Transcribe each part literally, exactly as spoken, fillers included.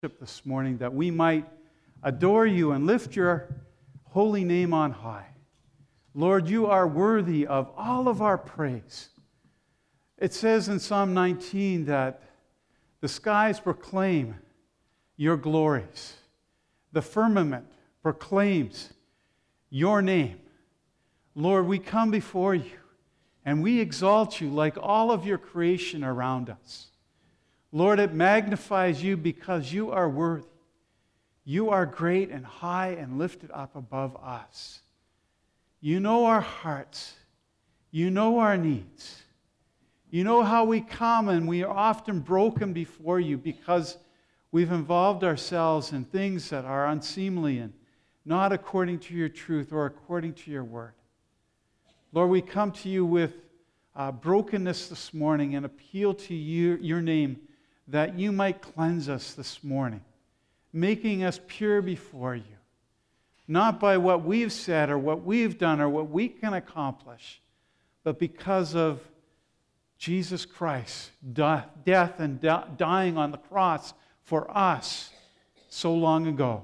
This morning, that we might adore you and lift your holy name on high. Lord, you are worthy of all of our praise. It says in Psalm nineteen that the skies proclaim your glories. The firmament proclaims your name. Lord, we come before you and we exalt you like all of your creation around us. Lord, it magnifies you because you are worthy. You are great and high and lifted up above us. You know our hearts. You know our needs. You know how we come and we are often broken before you because we've involved ourselves in things that are unseemly and not according to your truth or according to your word. Lord, we come to you with uh, brokenness this morning and appeal to you, your name, that you might cleanse us this morning, making us pure before you, not by what we've said or what we've done or what we can accomplish, but because of Jesus Christ, death and dying on the cross for us so long ago.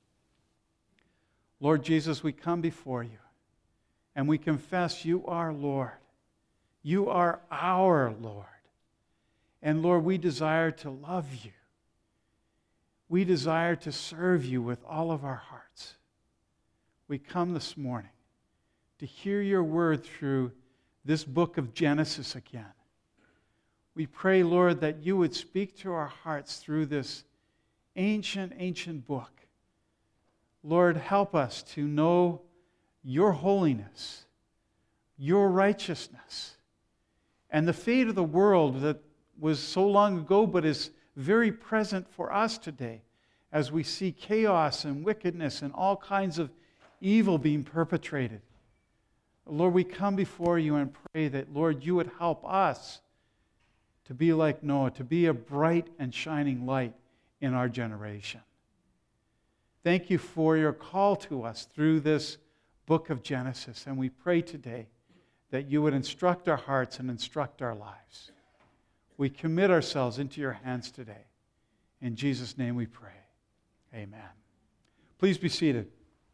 Lord Jesus, we come before you and we confess you are Lord. You are our Lord. And Lord, we desire to love you. We desire to serve you with all of our hearts. We come this morning to hear your word through this book of Genesis again. We pray, Lord, that you would speak to our hearts through this ancient, ancient book. Lord, help us to know your holiness, your righteousness, and the fate of the world that was so long ago but is very present for us today as we see chaos and wickedness and all kinds of evil being perpetrated. Lord, we come before you and pray that, Lord, you would help us to be like Noah, to be a bright and shining light in our generation. Thank you for your call to us through this book of Genesis, and we pray today that you would instruct our hearts and instruct our lives. We commit ourselves into your hands today. In Jesus' name we pray. Amen. Please be seated.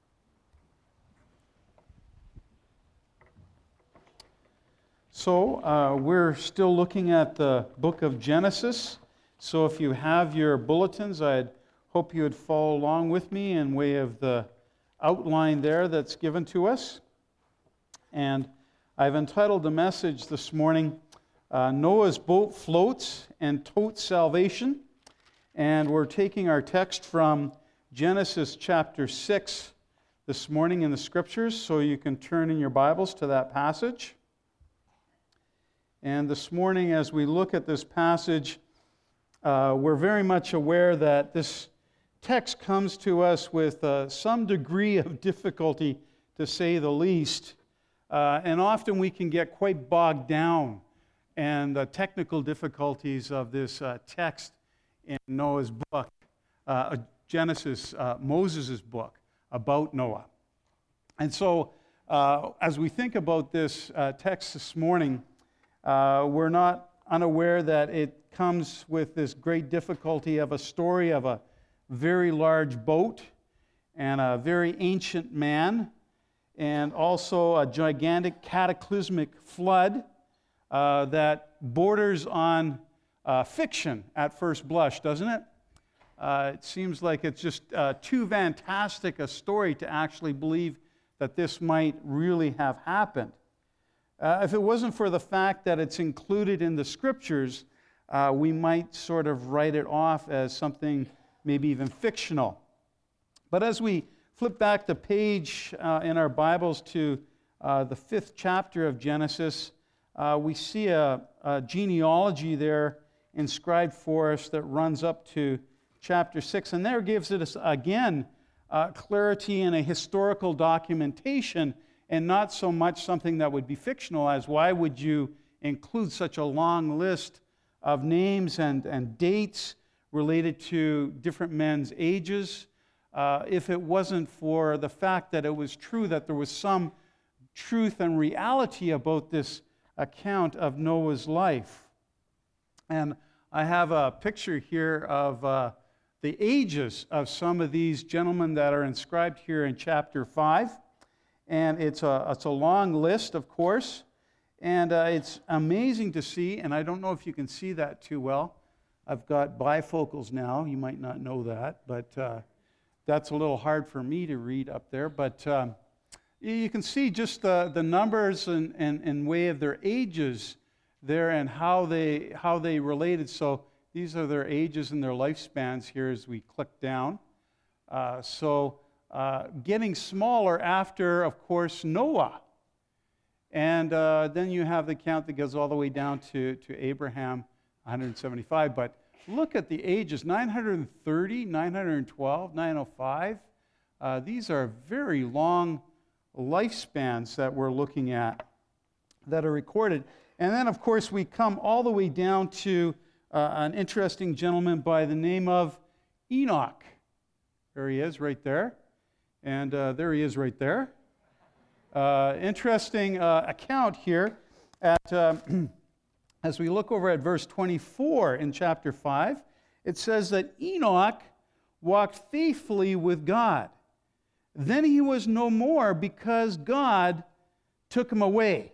So, uh, we're still looking at the book of Genesis. So if you have your bulletins, I hope you would follow along with me in way of the outline there that's given to us. And I've entitled the message this morning, Uh, Noah's boat floats and totes salvation. And we're taking our text from Genesis chapter six this morning in the Scriptures, so you can turn in your Bibles to that passage. And this morning, as we look at this passage, uh, we're very much aware that this text comes to us with uh, some degree of difficulty, to say the least. Uh, and often we can get quite bogged down and the technical difficulties of this uh, text in Noah's book, uh, Genesis, uh, Moses' book about Noah. And so, uh, as we think about this uh, text this morning, uh, we're not unaware that it comes with this great difficulty of a story of a very large boat and a very ancient man, and also a gigantic cataclysmic flood Uh, that borders on uh, fiction at first blush, doesn't it? Uh, it seems like it's just uh, too fantastic a story to actually believe that this might really have happened. Uh, if it wasn't for the fact that it's included in the Scriptures, uh, we might sort of write it off as something maybe even fictional. But as we flip back the page uh, in our Bibles to uh, the fifth chapter of Genesis, Uh, we see a, a genealogy there inscribed for us that runs up to chapter six. And there gives us, again, uh, clarity and a historical documentation, and not so much something that would be fictional, as why would you include such a long list of names and, and dates related to different men's ages uh, if it wasn't for the fact that it was true that there was some truth and reality about this account of Noah's life. And I have a picture here of uh, the ages of some of these gentlemen that are inscribed here in chapter five. And it's a, it's a long list, of course. And uh, it's amazing to see, and I don't know if you can see that too well. I've got bifocals now. You might not know that, but uh, that's a little hard for me to read up there. But um, you can see just the, the numbers and, and, and way of their ages there and how they, how they related. So these are their ages and their lifespans here as we click down. Uh, so uh, getting smaller after, of course, Noah. And uh, then you have the count that goes all the way down to, to Abraham, one hundred seventy-five. But look at the ages, nine hundred thirty, nine hundred twelve, nine oh five. Uh, these are very long lifespans that we're looking at that are recorded. And then, of course, we come all the way down to uh, an interesting gentleman by the name of Enoch. There he is right there. And uh, there he is right there. Uh, interesting uh, account here at, uh, as we look over at verse twenty-four in chapter five, it says that Enoch walked faithfully with God. Then he was no more because God took him away.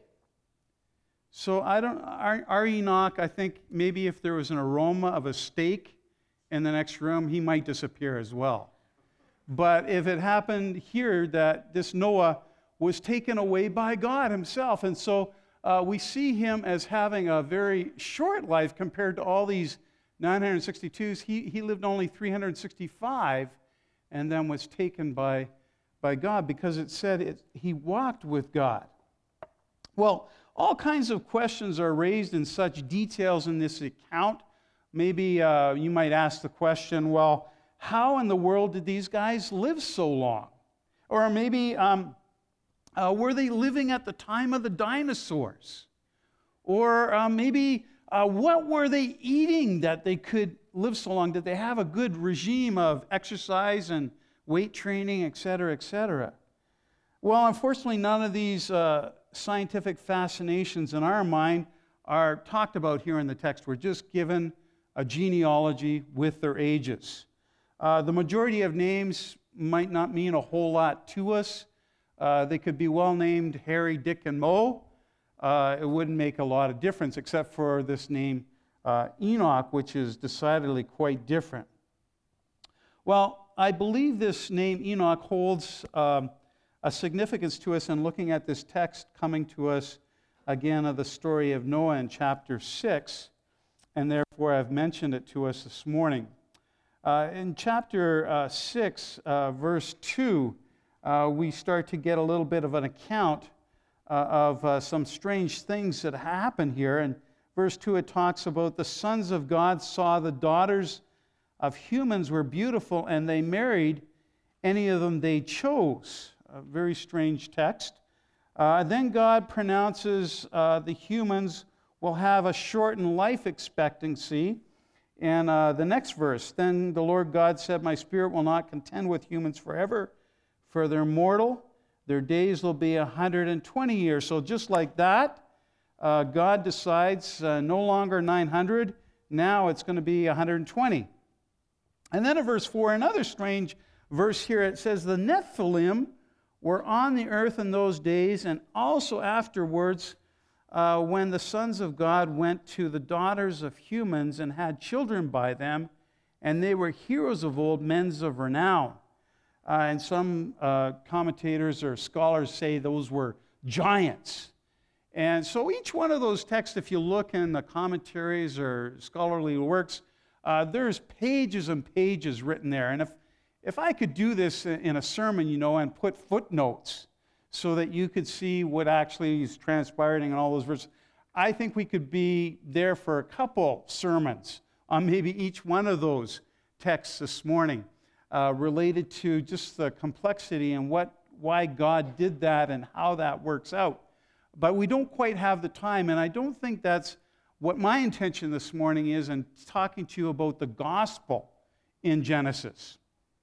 So I don't, our, our Enoch, I think maybe if there was an aroma of a steak in the next room, he might disappear as well. But if it happened here that this Noah was taken away by God himself, and so uh, we see him as having a very short life compared to all these nine hundred sixty-twos. He, he lived only three hundred sixty-five and then was taken by, by God because it said it, he walked with God. Well, all kinds of questions are raised in such details in this account. Maybe uh, you might ask the question, well, how in the world did these guys live so long? Or maybe um, uh, were they living at the time of the dinosaurs? Or uh, maybe uh, what were they eating that they could live so long? Did they have a good regime of exercise and weight training, et cetera, et cetera? Well, unfortunately, none of these uh, scientific fascinations in our mind are talked about here in the text. We're just given a genealogy with their ages. Uh, the majority of names might not mean a whole lot to us. Uh, they could be well named Harry, Dick, and Moe. Uh, it wouldn't make a lot of difference except for this name uh, Enoch, which is decidedly quite different. Well, I believe this name Enoch holds um, a significance to us in looking at this text coming to us again of the story of Noah in chapter six, and therefore I've mentioned it to us this morning. Uh, in chapter uh, six, uh, verse two, uh, we start to get a little bit of an account uh, of uh, some strange things that happen here. In verse two, it talks about the sons of God saw the daughters of humans were beautiful, and they married any of them they chose. A very strange text. Uh, then God pronounces uh, the humans will have a shortened life expectancy. And uh, the next verse, then the Lord God said, my spirit will not contend with humans forever, for they're mortal. Their days will be one hundred twenty years. So just like that, uh, God decides uh, no longer nine hundred, now it's going to be one hundred twenty. And then in verse four, another strange verse here, it says, the Nephilim were on the earth in those days, and also afterwards, uh, when the sons of God went to the daughters of humans and had children by them, and they were heroes of old, men of renown. Uh, and some uh, commentators or scholars say those were giants. And so each one of those texts, if you look in the commentaries or scholarly works, uh, there's pages and pages written there. And if If I could do this in a sermon, you know, and put footnotes so that you could see what actually is transpiring in all those verses, I think we could be there for a couple sermons on maybe each one of those texts this morning uh, related to just the complexity and what, why God did that and how that works out. But we don't quite have the time, and I don't think that's what my intention this morning is in talking to you about the gospel in Genesis.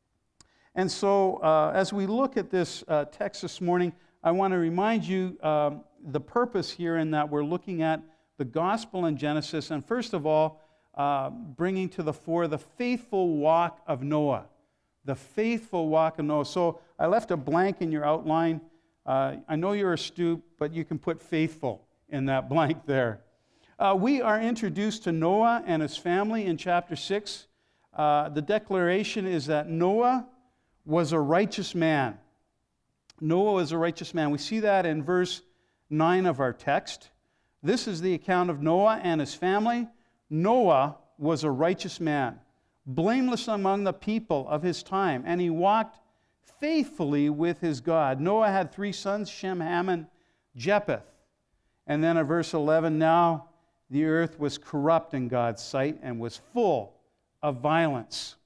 And so uh, as we look at this uh, text this morning, I want to remind you um, the purpose here in that we're looking at the gospel in Genesis. And first of all, uh, bringing to the fore the faithful walk of Noah. The faithful walk of Noah. So I left a blank in your outline. Uh, I know you're astute, but you can put faithful in that blank there. Uh, we are introduced to Noah and his family in chapter six. Uh, the declaration is that Noah was a righteous man. Noah was a righteous man. We see that in verse nine of our text. This is the account of Noah and his family. Noah was a righteous man, blameless among the people of his time, and he walked faithfully with his God. Noah had three sons, Shem, Ham, and Japheth. And then in verse eleven, now the earth was corrupt in God's sight and was full of violence.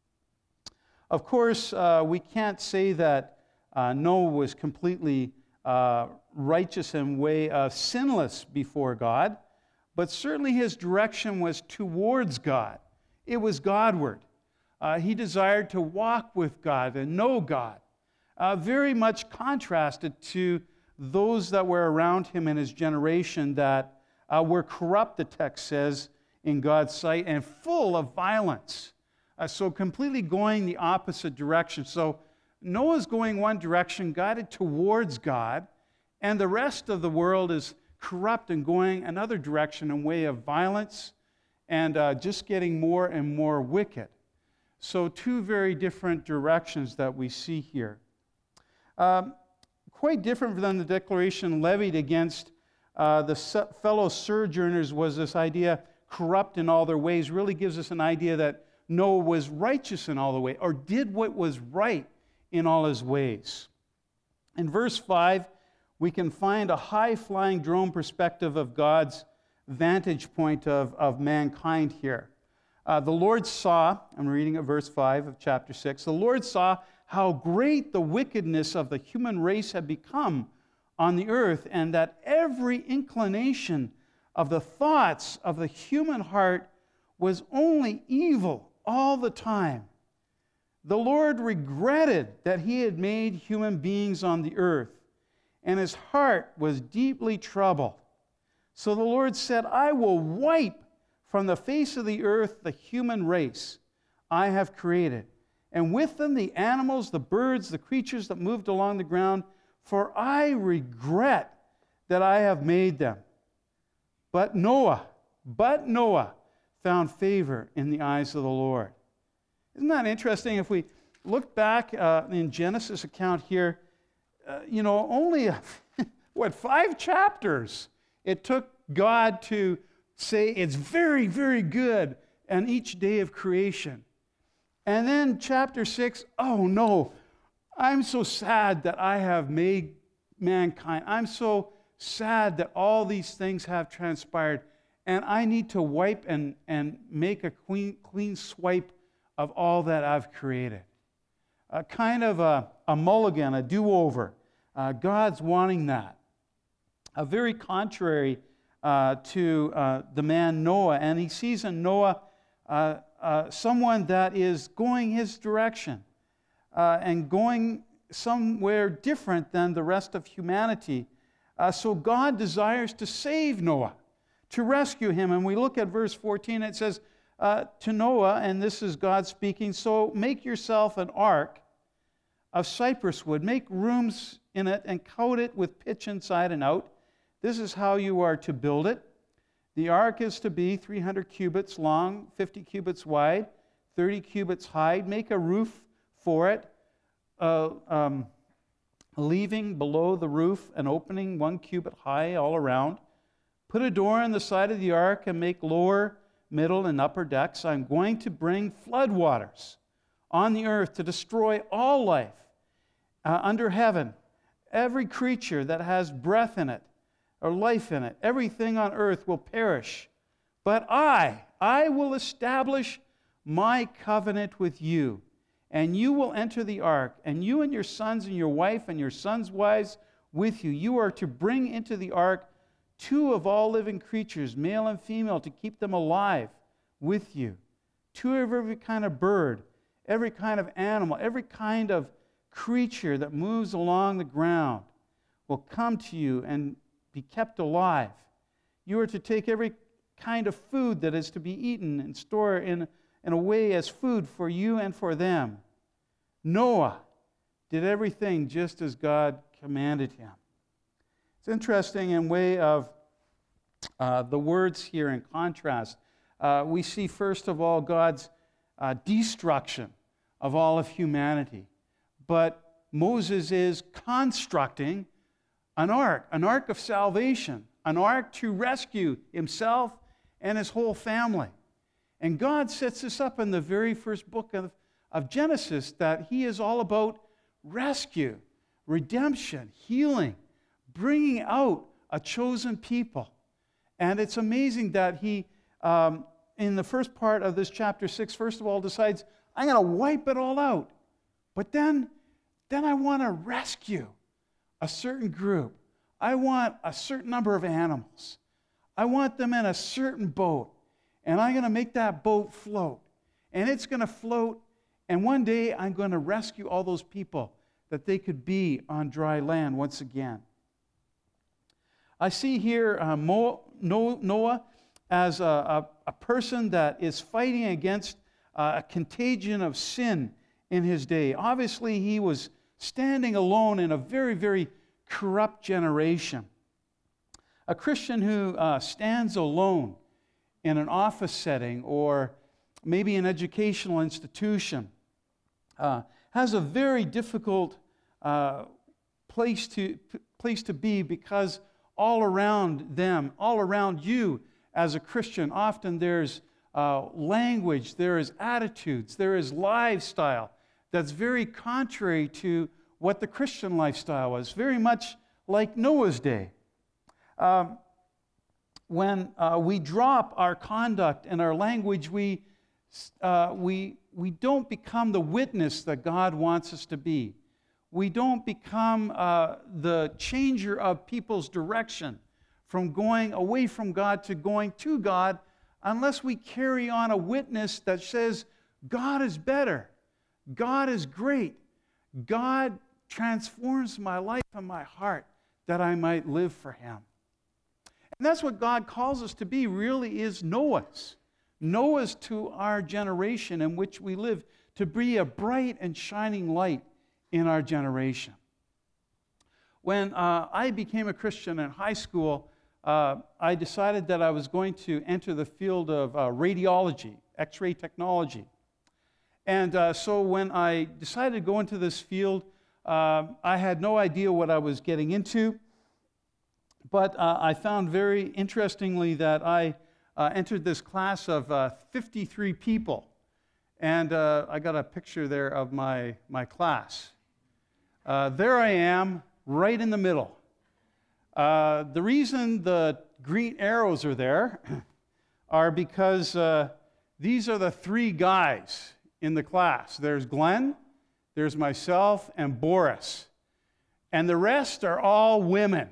Of course, uh, we can't say that uh, Noah was completely uh, righteous in way of sinless before God, but certainly his direction was towards God. It was Godward. Uh, he desired to walk with God and know God, uh, very much contrasted to those that were around him in his generation that uh, were corrupt, the text says, in God's sight, and full of violence. Uh, so completely going the opposite direction. So Noah's going one direction, guided towards God, and the rest of the world is corrupt and going another direction in way of violence and uh, just getting more and more wicked. So two very different directions that we see here. Um, quite different than the declaration levied against uh, the fellow sojourners was this idea, corrupt in all their ways, really gives us an idea that Noah was righteous in all the way, or did what was right in all his ways. In verse five, we can find a high-flying drone perspective of God's vantage point of, of mankind here. Uh, the Lord saw, I'm reading at verse five of chapter six, the Lord saw how great the wickedness of the human race had become on the earth, and that every inclination of the thoughts of the human heart was only evil all the time. The Lord regretted that he had made human beings on the earth, and his heart was deeply troubled. So the Lord said, I will wipe from the face of the earth the human race I have created, and with them the animals, the birds, the creatures that moved along the ground, for I regret that I have made them. But Noah, but Noah found favor in the eyes of the Lord. Isn't that interesting? If we look back uh, in Genesis account here, uh, you know, only, what, five chapters it took God to say it's very, very good on each day of creation. And then chapter six, oh no, I'm so sad that I have made mankind. I'm so sad that all these things have transpired, and I need to wipe and, and make a clean, clean swipe of all that I've created. A kind of a, a mulligan, a do-over. Uh, God's wanting that. A very contrary uh, to uh, the man Noah, and he sees in Noah uh, uh, someone that is going his direction uh, and going somewhere different than the rest of humanity. Uh, so God desires to save Noah, to rescue him. And we look at verse fourteen, it says, uh, to Noah, and this is God speaking, so make yourself an ark of cypress wood. Make rooms in it and coat it with pitch inside and out. This is how you are to build it. The ark is to be three hundred cubits long, fifty cubits wide, thirty cubits high. Make a roof for it, uh, um, leaving below the roof an opening one cubit high all around. Put a door on the side of the ark and make lower, middle, and upper decks. I'm going to bring floodwaters on the earth to destroy all life uh, under heaven. Every creature that has breath in it or life in it, everything on earth will perish. But I, I will establish my covenant with you, and you will enter the ark, and you and your sons and your wife and your sons' wives with you. You are to bring into the ark two of all living creatures, male and female, to keep them alive with you. Two of every kind of bird, every kind of animal, every kind of creature that moves along the ground will come to you and be kept alive. You are to take every kind of food that is to be eaten and stored in, in a way as food for you and for them. Noah did everything just as God commanded him. It's interesting in way of uh, the words here in contrast. Uh, we see, first of all, God's uh, destruction of all of humanity. But Moses is constructing an ark, an ark of salvation, an ark to rescue himself and his whole family. And God sets this up in the very first book of, of Genesis, that he is all about rescue, redemption, healing, bringing out a chosen people. And it's amazing that he, um, in the first part of this chapter six, first of all, decides, I'm going to wipe it all out. But then, then I want to rescue a certain group. I want a certain number of animals. I want them in a certain boat. And I'm going to make that boat float. And it's going to float. And one day I'm going to rescue all those people that they could be on dry land once again. I see here uh, Mo, Noah as a, a, a person that is fighting against uh, a contagion of sin in his day. Obviously, he was standing alone in a very, very corrupt generation. A Christian who uh, stands alone in an office setting or maybe an educational institution uh, has a very difficult uh, place to p- place to be, because all around them, all around you as a Christian, often there's uh, language, there is attitudes, there is lifestyle that's very contrary to what the Christian lifestyle was, very much like Noah's day. Um, when uh, we drop our conduct and our language, we, uh, we, we don't become the witness that God wants us to be. We don't become uh, the changer of people's direction from going away from God to going to God, unless we carry on a witness that says, God is better, God is great, God transforms my life and my heart that I might live for Him. And that's what God calls us to be, really is Noah's. Noah's to our generation in which we live, to be a bright and shining light in our generation. When uh, I became a Christian in high school, uh, I decided that I was going to enter the field of uh, radiology, X-ray technology. And uh, so when I decided to go into this field, uh, I had no idea what I was getting into. But uh, I found very interestingly that I uh, entered this class of uh, fifty-three people. And uh, I got a picture there of my, my class. Uh, there I am, right in the middle. Uh, the reason the green arrows are there are because uh, these are the three guys in the class. There's Glenn, there's myself, and Boris. And the rest are all women.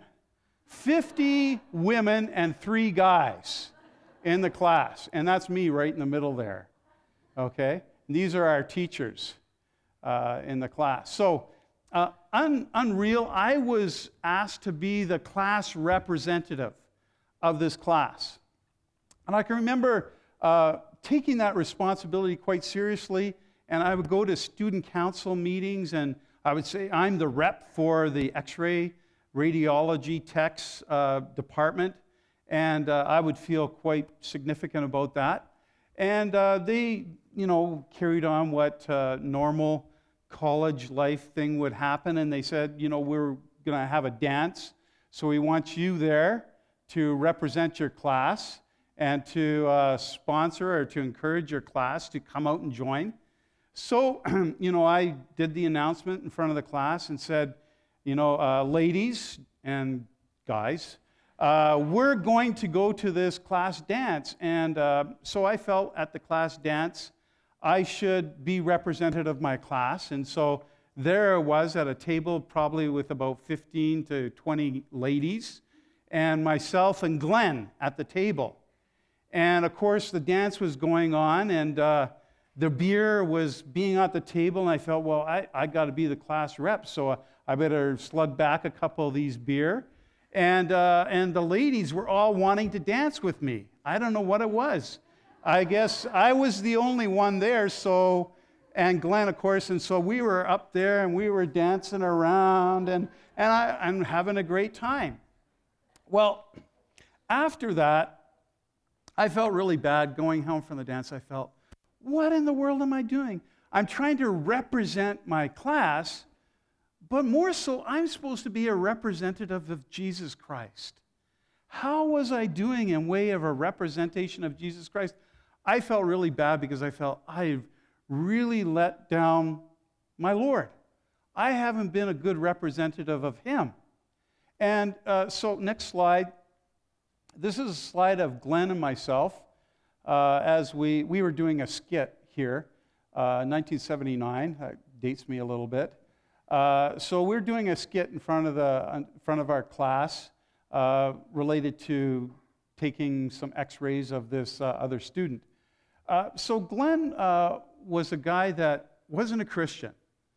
fifty women and three guys in the class. And that's me right in the middle there. Okay? And these are our teachers uh, in the class. So, uh, un- unreal, I was asked to be the class representative of this class. And I can remember uh, taking that responsibility quite seriously, and I would go to student council meetings, and I would say, I'm the rep for the X-ray radiology techs uh, department, and uh, I would feel quite significant about that. And uh, they, you know, carried on what uh, normal college life thing would happen, and they said, you know, we're going to have a dance, so we want you there to represent your class and to uh, sponsor or to encourage your class to come out and join. So, you know, I did the announcement in front of the class and said, you know, uh, ladies and guys, uh, we're going to go to this class dance. And uh, so I felt at the class dance I should be representative of my class. And so there I was at a table probably with about fifteen to twenty ladies, and myself and Glenn at the table. And of course the dance was going on, and uh, the beer was being at the table, and I felt, well, I, I got to be the class rep, so I, I better slug back a couple of these beer. And, uh, and the ladies were all wanting to dance with me. I don't know what it was. I guess I was the only one there, so, and Glenn, of course, and so we were up there and we were dancing around and, and I, I'm having a great time. Well, after that, I felt really bad going home from the dance. I felt, what in the world am I doing? I'm trying to represent my class, but more so, I'm supposed to be a representative of Jesus Christ. How was I doing in way of a representation of Jesus Christ? I felt really bad because I felt I've really let down my Lord. I haven't been a good representative of Him. And uh, so, next slide. This is a slide of Glenn and myself uh, as we, we were doing a skit here, uh, nineteen seventy-nine. That dates me a little bit. Uh, so we're doing a skit in front of the in front of our class uh, related to taking some X-rays of this uh, other student. Uh, so Glenn uh, was a guy that wasn't a Christian,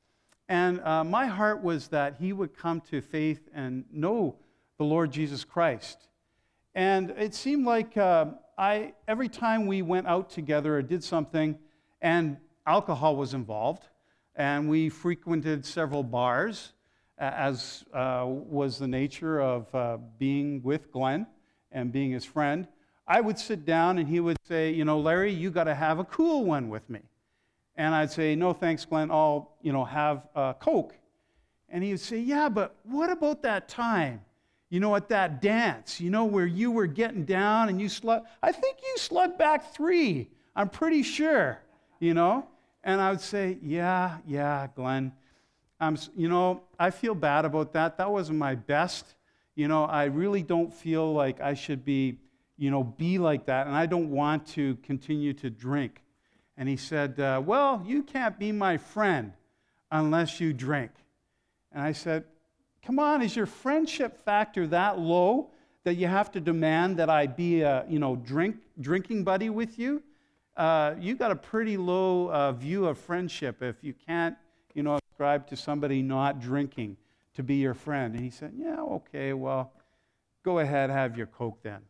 and uh, my heart was that he would come to faith and know the Lord Jesus Christ. And it seemed like uh, I every time we went out together or did something, and alcohol was involved, and we frequented several bars, as uh, was the nature of uh, being with Glenn and being his friend, I would sit down and he would say, you know, Larry, you got to have a cool one with me. And I'd say, no thanks, Glenn, I'll, you know, have a Coke. And he would say, yeah, but what about that time, you know, at that dance, you know, where you were getting down and you slugged, I think you slugged back three, I'm pretty sure, you know. And I would say, yeah, yeah, Glenn, I'm, you know, I feel bad about that. That wasn't my best. You know, I really don't feel like I should be, you know, be like that, and I don't want to continue to drink. And he said, uh, well, you can't be my friend unless you drink. And I said, come on, is your friendship factor that low that you have to demand that I be a, you know, drink drinking buddy with you? Uh, you got a pretty low uh, view of friendship if you can't, you know, ascribe to somebody not drinking to be your friend. And he said, yeah, okay, well, go ahead, have your Coke then.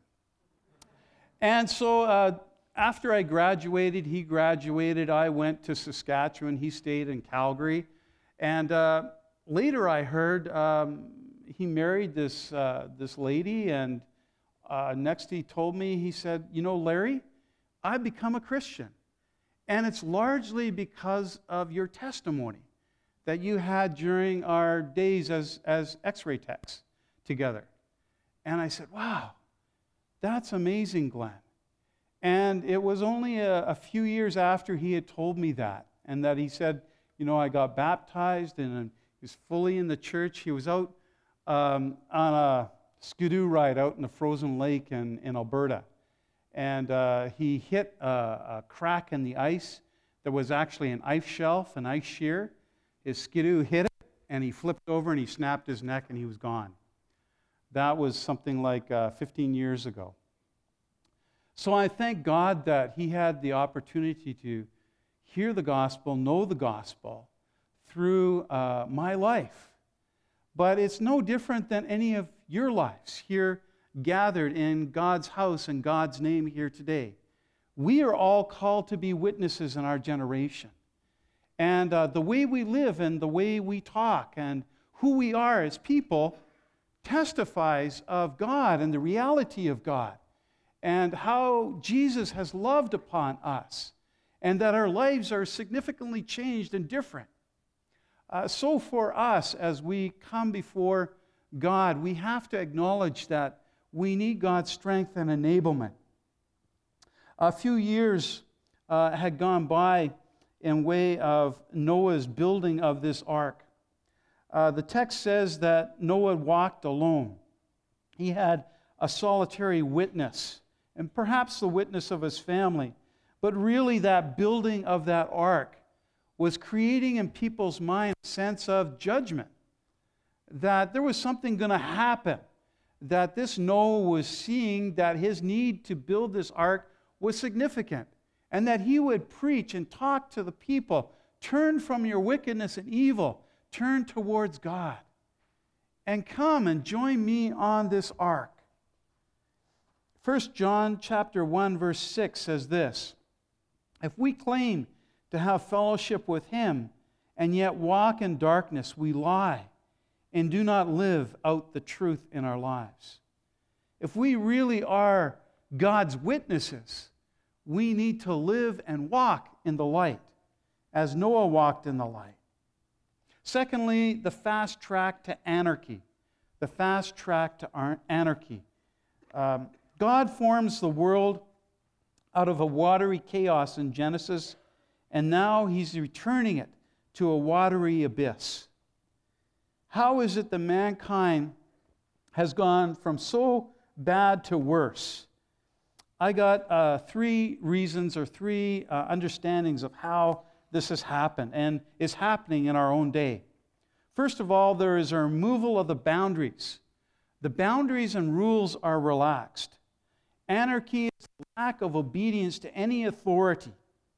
And so uh, after I graduated, he graduated, I went to Saskatchewan, he stayed in Calgary. And uh, later I heard um, he married this, uh, this lady, and uh, next he told me, he said, you know, Larry, I've become a Christian. And it's largely because of your testimony that you had during our days as, as X-ray techs together. And I said, wow, that's amazing, Glenn. And it was only a, a few years after he had told me that, and that he said, you know, I got baptized and he was fully in the church. He was out um, on a skidoo ride out in the frozen lake in, in Alberta. And uh, he hit a, a crack in the ice. There was actually an ice shelf, an ice shear. His skidoo hit it, and he flipped over and he snapped his neck and he was gone. That was something like uh, fifteen years ago. So I thank God that he had the opportunity to hear the gospel, know the gospel through uh, my life. But it's no different than any of your lives here gathered in God's house in God's name here today. We are all called to be witnesses in our generation. And uh, the way we live and the way we talk and who we are as people testifies of God and the reality of God and how Jesus has loved upon us and that our lives are significantly changed and different. Uh, so for us, as we come before God, we have to acknowledge that we need God's strength and enablement. A few years uh, had gone by in way of Noah's building of this ark. Uh, the text says that Noah walked alone. He had a solitary witness, and perhaps the witness of his family. But really that building of that ark was creating in people's minds a sense of judgment, that there was something going to happen, that this Noah was seeing that his need to build this ark was significant, and that he would preach and talk to the people, turn from your wickedness and evil, turn towards God, and come and join me on this ark. First John chapter one, verse six says this, "If we claim to have fellowship with him and yet walk in darkness, we lie and do not live out the truth in our lives." If we really are God's witnesses, we need to live and walk in the light, as Noah walked in the light. Secondly, the fast track to anarchy. The fast track to anarchy. Um, God forms the world out of a watery chaos in Genesis, and now he's returning it to a watery abyss. How is it that mankind has gone from so bad to worse? I got uh, three reasons or three uh, understandings of how this has happened and is happening in our own day. First of all, there is a removal of the boundaries. The boundaries and rules are relaxed. Anarchy is the lack of obedience to any authority.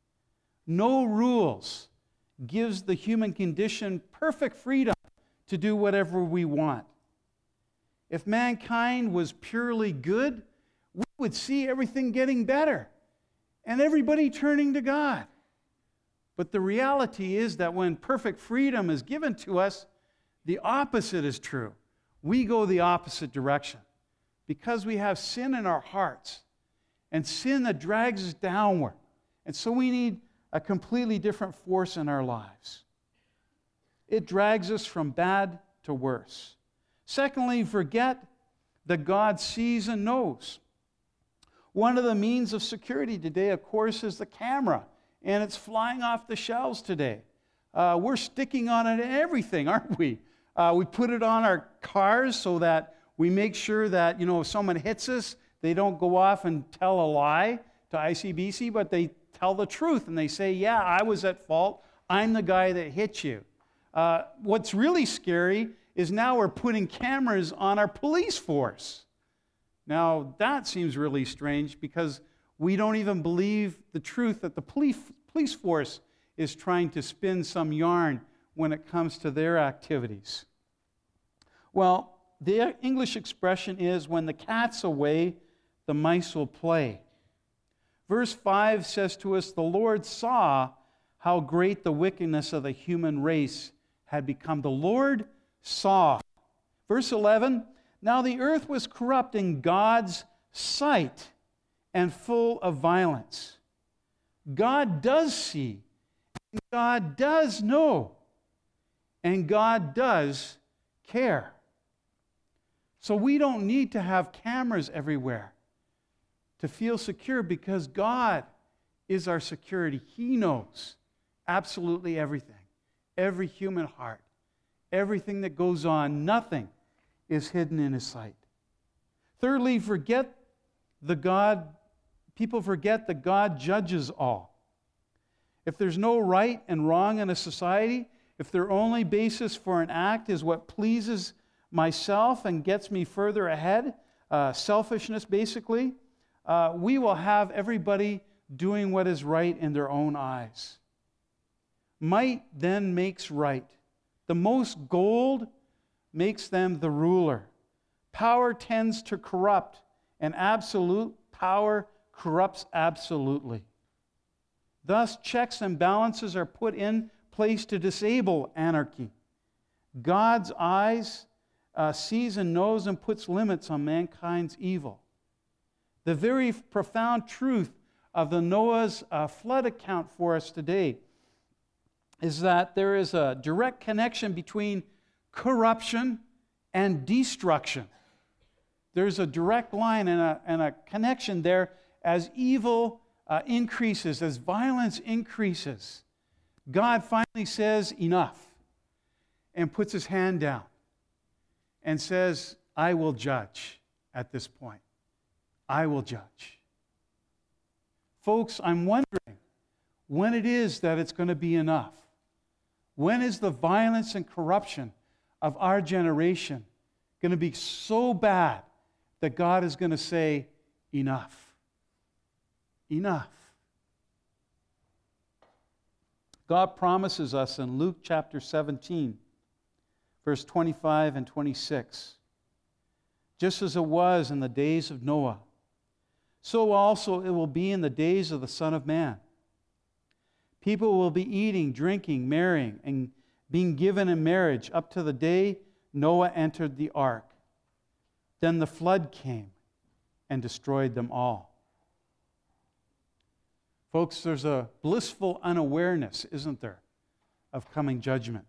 No rules gives the human condition perfect freedom to do whatever we want. If mankind was purely good, we would see everything getting better and everybody turning to God. But the reality is that when perfect freedom is given to us, the opposite is true. We go the opposite direction because we have sin in our hearts and sin that drags us downward. And so we need a completely different force in our lives. It drags us from bad to worse. Secondly, forget that God sees and knows. One of the means of security today, of course, is the camera, and it's flying off the shelves today. Uh, we're sticking on it in everything, aren't we? Uh, we put it on our cars so that we make sure that, you know, if someone hits us, they don't go off and tell a lie to I C B C, but they tell the truth and they say, yeah, I was at fault. I'm the guy that hit you. Uh, what's really scary is now we're putting cameras on our police force. Now, that seems really strange because we don't even believe the truth that the police, police force is trying to spin some yarn when it comes to their activities. Well, the English expression is, when the cat's away, the mice will play. Verse five says to us, the Lord saw how great the wickedness of the human race had become. The Lord saw. Verse eleven, now the earth was corrupt in God's sight and full of violence. God does see, and God does know, and God does care. So we don't need to have cameras everywhere to feel secure because God is our security. He knows absolutely everything, every human heart, everything that goes on. Nothing is hidden in His sight. Thirdly, forget the God, people forget that God judges all. If there's no right and wrong in a society, if their only basis for an act is what pleases myself and gets me further ahead, uh, selfishness basically, uh, we will have everybody doing what is right in their own eyes. Might then makes right. The most gold makes them the ruler. Power tends to corrupt, and absolute power corrupts absolutely. Thus, checks and balances are put in place to disable anarchy. God's eyes uh, sees and knows and puts limits on mankind's evil. The very profound truth of the Noah's uh, flood account for us today is that there is a direct connection between corruption and destruction. There's a direct line and a, and a connection there as evil uh, increases, as violence increases. God finally says enough and puts His hand down and says, I will judge at this point. I will judge. Folks, I'm wondering when it is that it's going to be enough. When is the violence and corruption of our generation going to be so bad that God is going to say, enough? Enough. God promises us in Luke chapter seventeen, verse twenty-five and twenty-six, just as it was in the days of Noah, so also it will be in the days of the Son of Man. People will be eating, drinking, marrying, and being given in marriage up to the day Noah entered the ark. Then the flood came and destroyed them all. Folks, there's a blissful unawareness, isn't there, of coming judgment.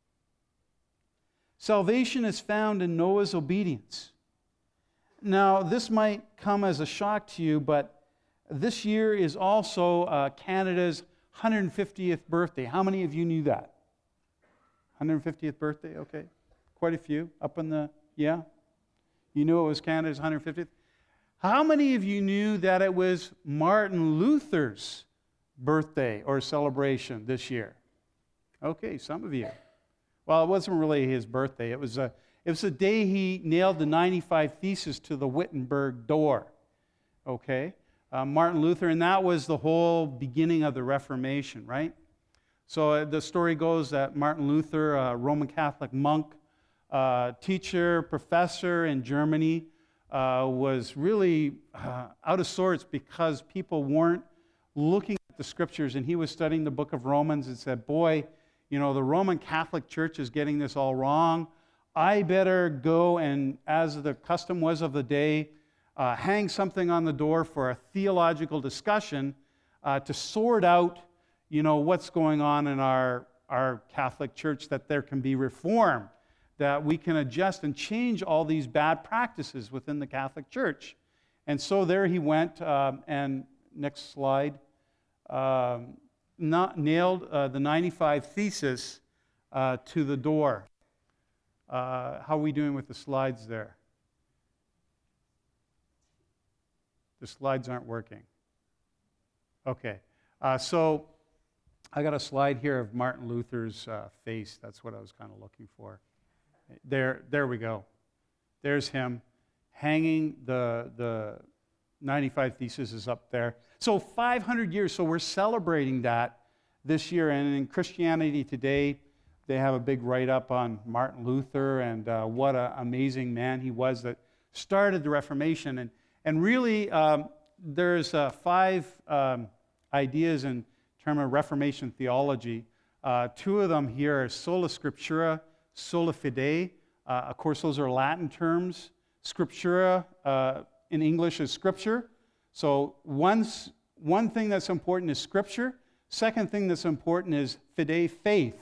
Salvation is found in Noah's obedience. Now, this might come as a shock to you, but this year is also uh, Canada's one hundred fiftieth birthday. How many of you knew that? one hundred fiftieth birthday? Okay. Quite a few. Up in the, yeah? You knew it was Canada's one hundred fiftieth? How many of you knew that it was Martin Luther's birthday or celebration this year? Okay, some of you. Well, it wasn't really his birthday. It was a, it was the day he nailed the ninety-five Theses to the Wittenberg door. Okay? Uh, Martin Luther, and that was the whole beginning of the Reformation, right? So uh, the story goes that Martin Luther, a Roman Catholic monk, uh, teacher, professor in Germany, uh, was really uh, out of sorts because people weren't looking at the Scriptures, and he was studying the book of Romans and said, boy, you know, the Roman Catholic Church is getting this all wrong. I better go and, as the custom was of the day, uh, hang something on the door for a theological discussion uh, to sort out, you know, what's going on in our, our Catholic Church, that there can be reform, that we can adjust and change all these bad practices within the Catholic Church. And so there he went, um, and next slide, um, not nailed uh, the ninety-five Theses uh, to the door. Uh, how are we doing with the slides there? The slides aren't working. Okay. Uh, so I got a slide here of Martin Luther's uh, face. That's what I was kind of looking for. There, there we go. There's him hanging. The, the ninety-five Theses is up there. So five hundred years. So we're celebrating that this year. And in Christianity Today, they have a big write-up on Martin Luther and uh, what an amazing man he was that started the Reformation. And, and really, um, there's uh, five um, ideas in terms of Reformation theology. Uh, two of them here are sola scriptura, sola fide. Uh, of course, those are Latin terms. Scriptura uh, in English is Scripture. So one, one thing that's important is Scripture. Second thing that's important is fide, faith.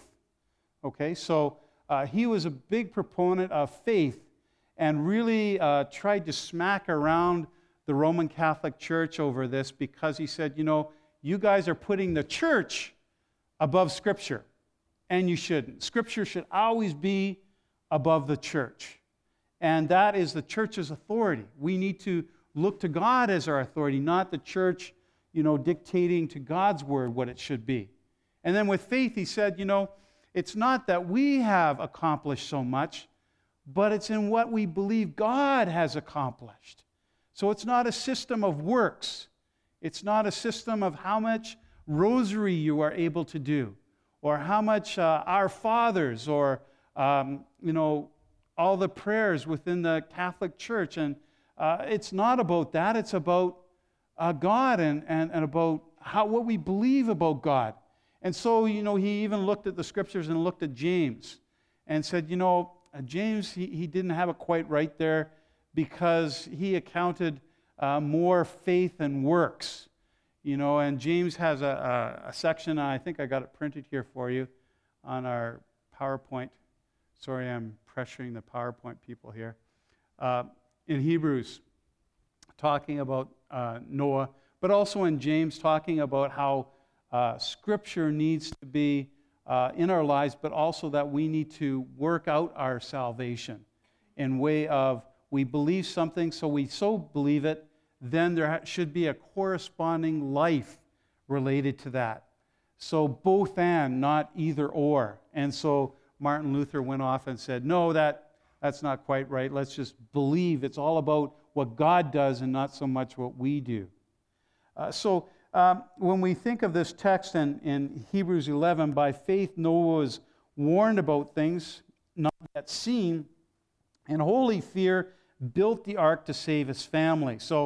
Okay, so uh, he was a big proponent of faith and really uh, tried to smack around the Roman Catholic Church over this because he said, you know, you guys are putting the church above Scripture, and you shouldn't. Scripture should always be above the church, and that is the church's authority. We need to look to God as our authority, not the church, you know, dictating to God's word what it should be. And then with faith, he said, you know, it's not that we have accomplished so much, but it's in what we believe God has accomplished. So it's not a system of works. It's not a system of how much rosary you are able to do, or how much uh, Our Fathers, or, um, you know, all the prayers within the Catholic Church. And uh, it's not about that. It's about uh, God and, and, and about how, what we believe about God. And so, you know, he even looked at the Scriptures and looked at James and said, you know, uh, James, he, he didn't have it quite right there because he accounted uh, more faith and works. You know, and James has a, a, a section, I think I got it printed here for you on our PowerPoint. Sorry, I'm pressuring the PowerPoint people here. Uh, in Hebrews, talking about uh, Noah, but also in James, talking about how uh, Scripture needs to be uh, in our lives, but also that we need to work out our salvation in way of we believe something, so we so believe it, then there should be a corresponding life related to that. So both and, not either or. And so Martin Luther went off and said, no, that, that's not quite right. Let's just believe it's all about what God does and not so much what we do. Uh, so um, when we think of this text in, in Hebrews eleven, by faith Noah was warned about things not yet seen, and holy fear built the ark to save his family. So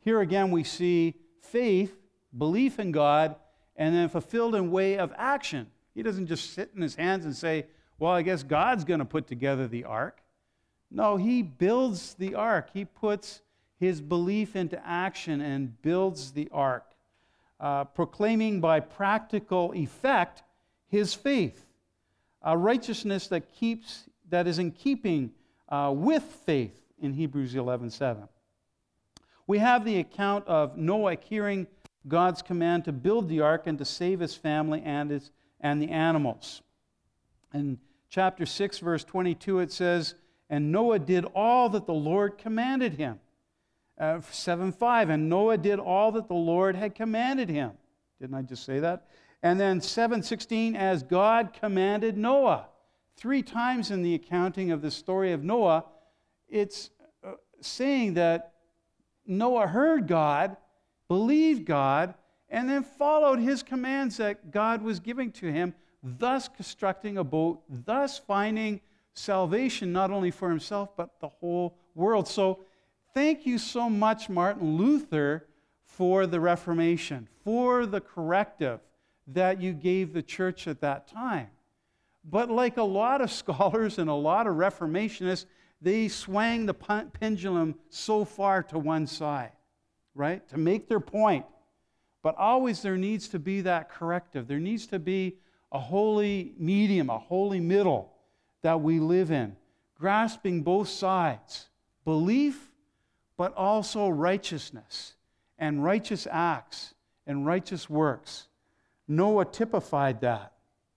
Here again we see faith, belief in God, and then fulfilled in way of action. He doesn't just sit in his hands and say, well, I guess God's going to put together the ark. No, he builds the ark. He puts his belief into action and builds the ark, uh, proclaiming by practical effect his faith, a righteousness that keeps that is in keeping uh, with faith in Hebrews eleven seven. We have the account of Noah hearing God's command to build the ark and to save his family and his and the animals. In chapter six, verse twenty-two, it says, "And Noah did all that the Lord commanded him." Uh, seven five, "And Noah did all that the Lord had commanded him." Didn't I just say that? And then seven sixteen, "As God commanded Noah." Three times in the accounting of the story of Noah, it's uh, saying that Noah heard God, believed God, and then followed his commands that God was giving to him, thus constructing a boat, thus finding salvation not only for himself, but the whole world. So thank you so much, Martin Luther, for the Reformation, for the corrective that you gave the church at that time. But like a lot of scholars and a lot of Reformationists, they swang the pendulum so far to one side, right, to make their point. But always there needs to be that corrective. There needs to be a holy medium, a holy middle that we live in, grasping both sides, belief, but also righteousness and righteous acts and righteous works. Noah typified that.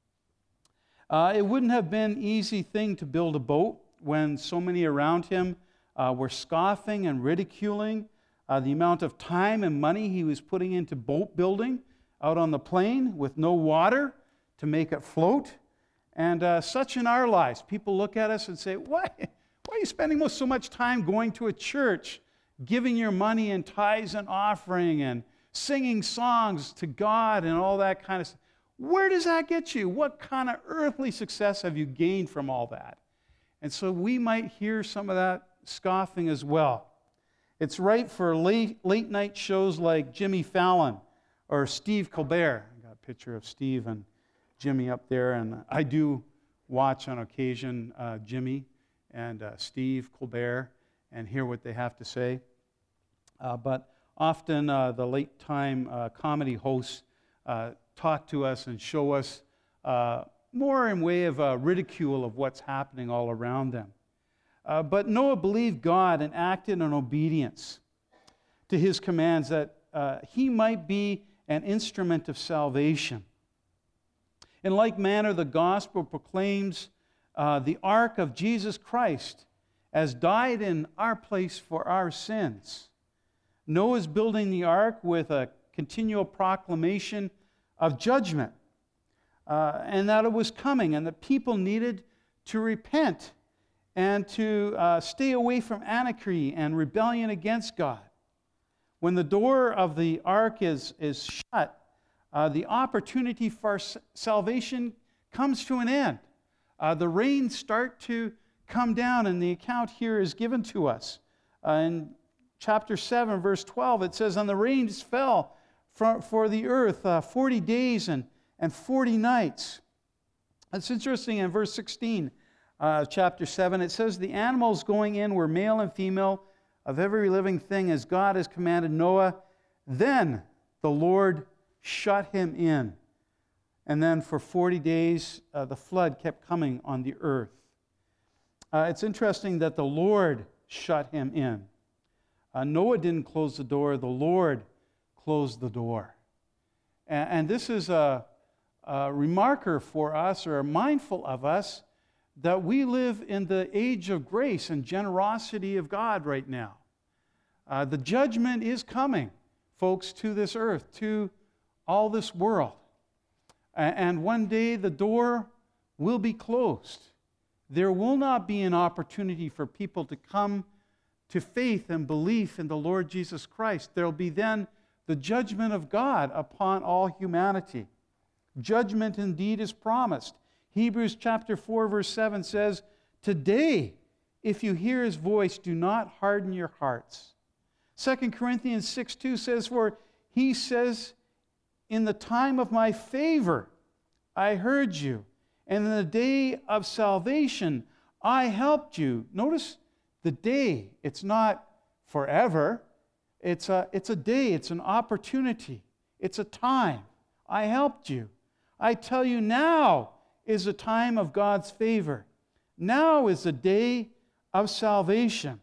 Uh, it wouldn't have been an easy thing to build a boat when so many around him uh, were scoffing and ridiculing uh, the amount of time and money he was putting into boat building out on the plain with no water to make it float. And uh, such in our lives, people look at us and say, why, why are you spending so much time going to a church, giving your money in tithes and offering and singing songs to God and all that kind of stuff? Where does that get you? What kind of earthly success have you gained from all that? And so we might hear some of that scoffing as well. It's right for late, late night shows like Jimmy Fallon or Steve Colbert. I got a picture of Steve and Jimmy up there, and I do watch on occasion uh, Jimmy and uh, Steve Colbert and hear what they have to say. Uh, but often uh, the late time uh, comedy hosts uh, talk to us and show us uh, more in way of uh, ridicule of what's happening all around them. Uh, but Noah believed God and acted in obedience to his commands that uh, he might be an instrument of salvation. In like manner, the gospel proclaims uh, the ark of Jesus Christ as died in our place for our sins. Noah's building the ark with a continual proclamation of judgment, uh, and that it was coming, and that people needed to repent and to uh, stay away from anarchy and rebellion against God. When the door of the ark is, is shut, uh, the opportunity for salvation comes to an end. Uh, the rains start to come down, and the account here is given to us. Uh, in chapter seven, verse twelve, it says, "And the rains fell for, for the earth uh, forty days and, and forty nights." It's interesting in verse sixteen, uh, chapter seven, it says, "The animals going in were male and female of every living thing as God has commanded Noah. Then the Lord shut him in." And then for forty days, uh, the flood kept coming on the earth. Uh, it's interesting that the Lord shut him in. Uh, Noah didn't close the door, the Lord closed the door. And, and this is a, a remarker for us, or a mindful of us, that we live in the age of grace and generosity of God right now. Uh, the judgment is coming, folks, to this earth, to all this world. And one day the door will be closed. There will not be an opportunity for people to come to faith and belief in the Lord Jesus Christ. There will be then the judgment of God upon all humanity. Judgment indeed is promised. Hebrews chapter four, verse seven says, "Today, if you hear his voice, do not harden your hearts." Second Corinthians six two says, for he says, in the time of my favor I heard you, and in the day of salvation I helped you. Notice the day. It's not forever. It's a, it's a day. It's an opportunity. It's a time. I helped you. I tell you, now is the time of God's favor. Now is the day of salvation.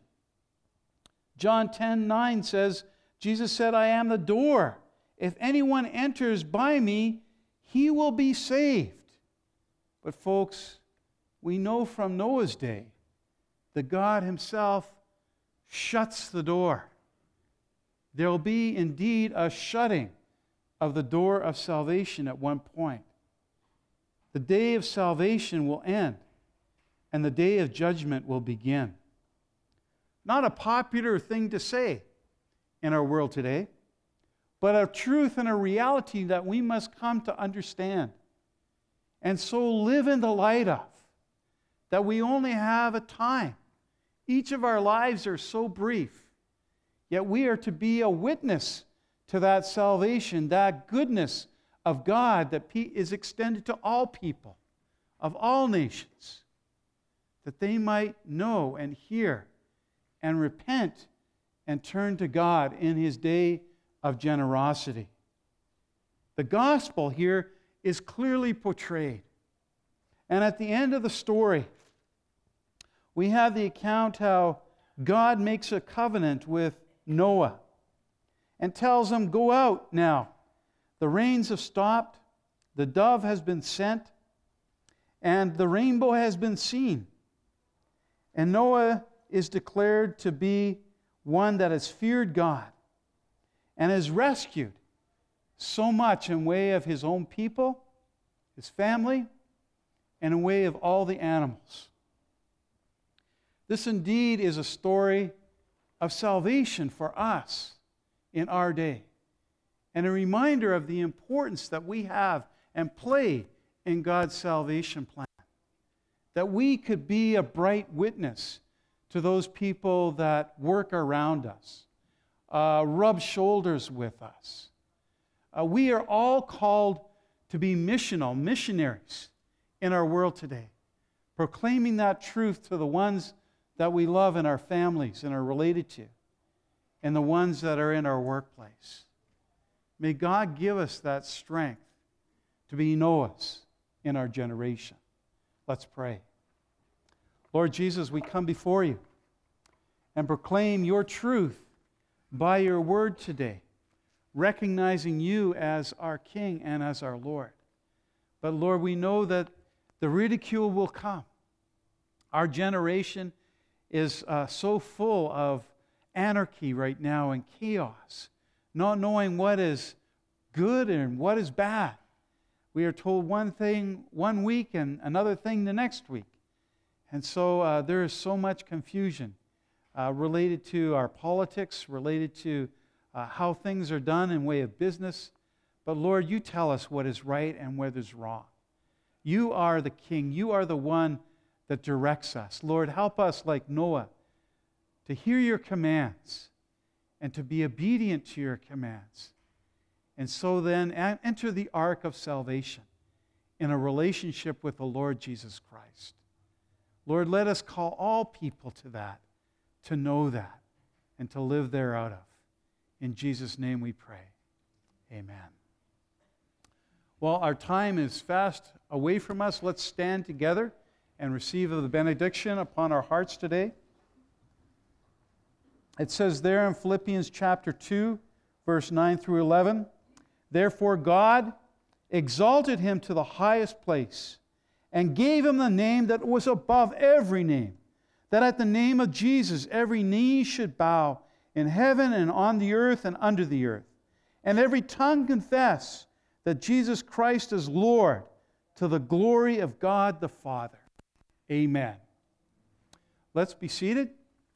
John ten nine says, Jesus said, I am the door. If anyone enters by me, he will be saved. But folks, we know from Noah's day that God himself shuts the door. There will be indeed a shutting of the door of salvation at one point. The day of salvation will end, and the day of judgment will begin. Not a popular thing to say in our world today, but a truth and a reality that we must come to understand, and so live in the light of, that we only have a time. Each of our lives are so brief, yet we are to be a witness to that salvation, that goodness of God that is extended to all people, of all nations, that they might know and hear and repent and turn to God in his day of generosity. The gospel here is clearly portrayed. And at the end of the story, we have the account how God makes a covenant with Noah and tells him, go out now. The rains have stopped, the dove has been sent, and the rainbow has been seen. And Noah is declared to be one that has feared God and has rescued so much in way of his own people, his family, and in way of all the animals. This indeed is a story of salvation for us in our day, and a reminder of the importance that we have and play in God's salvation plan. That we could be a bright witness to those people that work around us, uh, rub shoulders with us. Uh, we are all called to be missional, missionaries in our world today, proclaiming that truth to the ones that we love in our families and are related to, and the ones that are in our workplace. May God give us that strength to be Noahs in our generation. Let's pray. Lord Jesus, we come before you and proclaim your truth by your word today, recognizing you as our King and as our Lord. But Lord, we know that the ridicule will come. Our generation is uh, so full of anarchy right now and chaos, not knowing what is good and what is bad. We are told one thing one week and another thing the next week. And so uh, there is so much confusion uh, related to our politics, related to uh, how things are done in way of business. But Lord, you tell us what is right and what is wrong. You are the King. You are the one that directs us. Lord, help us like Noah to hear your commands and to be obedient to your commands. And so then enter the ark of salvation in a relationship with the Lord Jesus Christ. Lord, let us call all people to that, to know that, and to live there out of. In Jesus' name we pray. Amen. Well, our time is fast away from us. Let's stand together and receive the benediction upon our hearts today. It says there in Philippians chapter two, verse nine through eleven, therefore God exalted him to the highest place and gave him the name that was above every name, that at the name of Jesus every knee should bow in heaven and on the earth and under the earth, and every tongue confess that Jesus Christ is Lord, to the glory of God the Father. Amen. Let's be seated.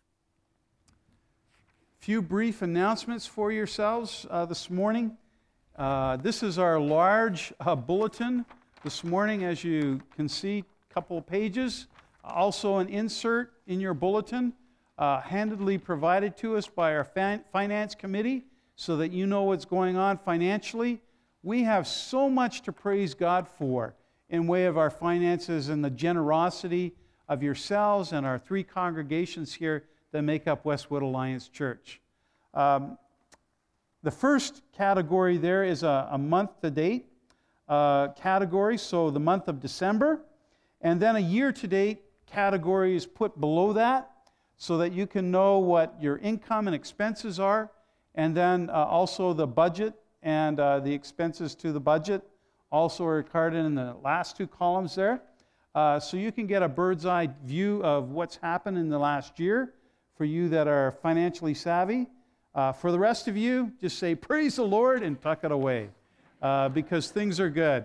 A few brief announcements for yourselves uh, this morning. Uh, this is our large uh, bulletin this morning, as you can see, a couple of pages. Also an insert in your bulletin uh, handedly provided to us by our fin- finance committee so that you know what's going on financially. We have so much to praise God for in way of our finances and the generosity of yourselves and our three congregations here that make up Westwood Alliance Church. Um, the first category there is a, a month-to-date uh, category, so the month of December, and then a year-to-date category is put below that so that you can know what your income and expenses are, and then uh, also the budget and uh, the expenses to the budget also are recorded in the last two columns there. Uh, so you can get a bird's eye view of what's happened in the last year for you that are financially savvy. Uh, for the rest of you, just say, praise the Lord, and tuck it away uh, because things are good.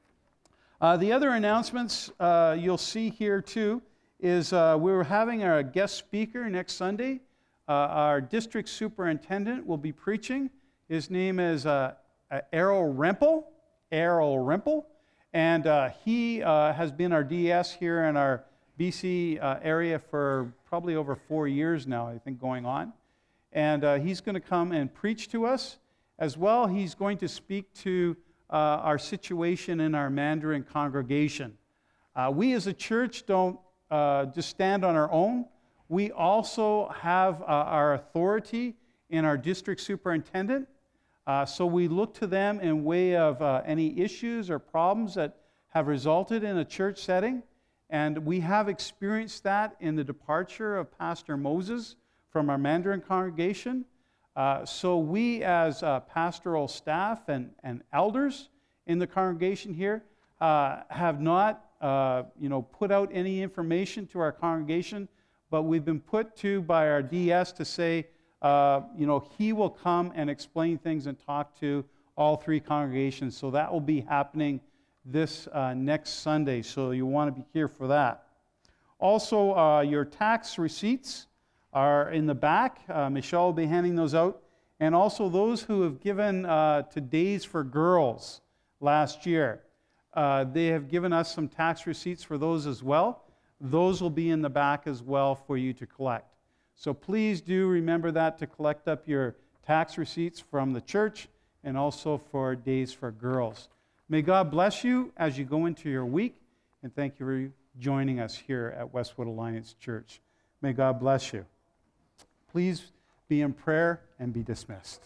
Uh, the other announcements uh, you'll see here too is uh, we're having our guest speaker next Sunday. Uh, our district superintendent will be preaching. His name is uh, Errol Rempel. Errol Rempel. And uh, he uh, has been our D S here in our B C uh, area for probably over four years now, I think, going on. And uh, he's going to come and preach to us. As well, he's going to speak to uh, our situation in our Mandarin congregation. Uh, we as a church don't uh, just stand on our own. We also have uh, our authority in our district superintendent. Uh, so we look to them in way of uh, any issues or problems that have resulted in a church setting. And we have experienced that in the departure of Pastor Moses from our Mandarin congregation. Uh, so we as uh, pastoral staff and, and elders in the congregation here uh, have not uh, you know, put out any information to our congregation, but we've been put to by our D S to say, Uh, you know, he will come and explain things and talk to all three congregations. So that will be happening this uh, next Sunday. So you want to be here for that. Also, uh, your tax receipts are in the back. Uh, Michelle will be handing those out. And also those who have given uh, to Days for Girls last year. Uh, they have given us some tax receipts for those as well. Those will be in the back as well for you to collect. So please do remember that to collect up your tax receipts from the church and also for Days for Girls. May God bless you as you go into your week, and thank you for joining us here at Westwood Alliance Church. May God bless you. Please be in prayer and be dismissed.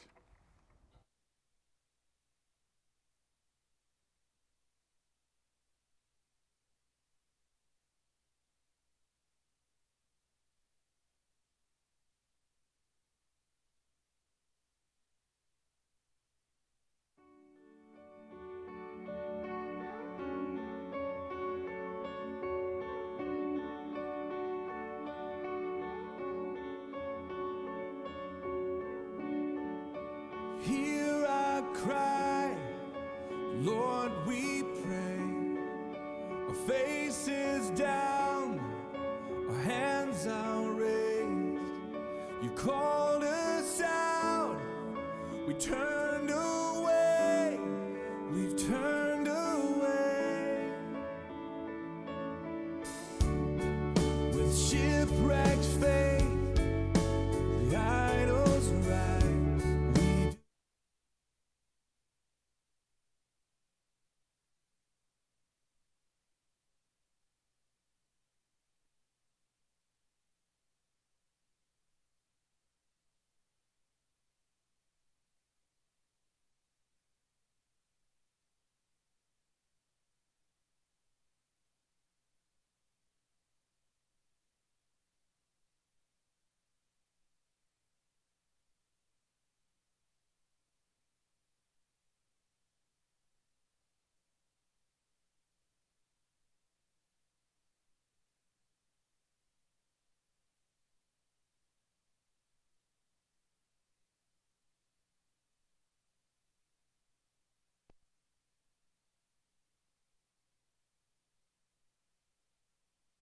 Cry, Lord, we pray. Our faces down, our hands are raised. You called us out, we turned away, we've turned away. With shipwrecked faith,